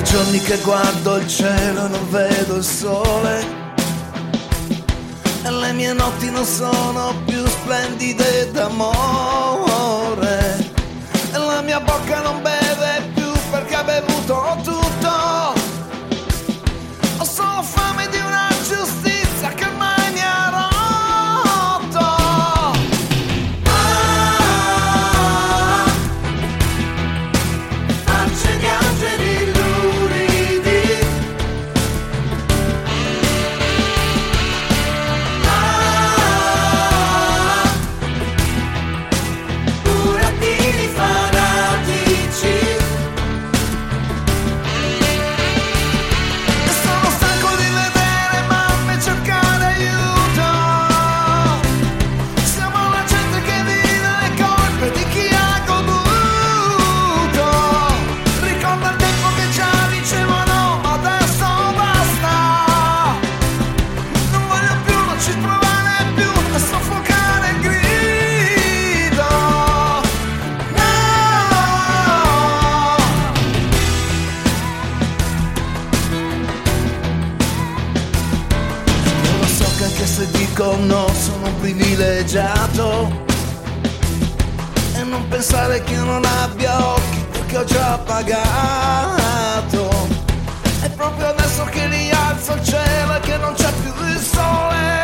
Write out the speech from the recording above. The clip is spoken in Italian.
giorni che guardo il cielo e non vedo il sole, e le mie notti non sono più splendide d'amore, e la mia bocca non beve più perché ha bevuto tutto. Ho solo fame di una giustizia che mai mi ha rotto. Facce di angeli luridi, burattini fanatici. E sono stanco di vedere mamme cercare aiuto. Siamo la gente che vive le colpe di chi ha goduto. Ricorda il tempo che già dicevano ma adesso basta. Non voglio più, non ci provare più a soffocare il grido. No. Io lo so che anche se dico no sono un privilegiato, e non pensare che io non abbia occhi perché ho già pagato. È proprio adesso che rialzo il cielo e che non c'è più il sole,